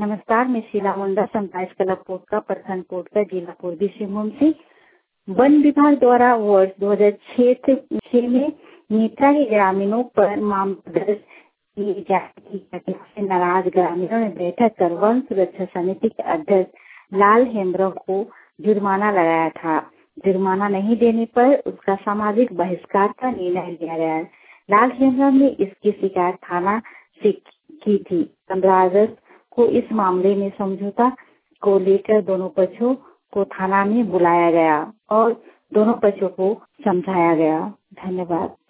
नमस्कार, मैं शीला मुंडा, संताइस क्लब पोटका, प्रखंड पोटका, जिला पूर्वी सिंहभूम से। वन विभाग द्वारा वर्ष 2006 में नेत्रा के ग्रामीणों पर मामला दर्ज किए जाने की घटना से नाराज ग्रामीणों ने बैठक कर वन सुरक्षा समिति के अध्यक्ष लाल हेम्ब्रम को जुर्माना लगाया था। जुर्माना नहीं देने पर उसका सामाजिक बहिष्कार का निर्णय लिया गया। लाल हेम्ब्रम ने इसकी शिकायत थाना से की थी। 15 अगस्त को इस मामले में समझौता को लेकर दोनों पक्षों को थाना में बुलाया गया और दोनों पक्षों को समझाया गया। धन्यवाद।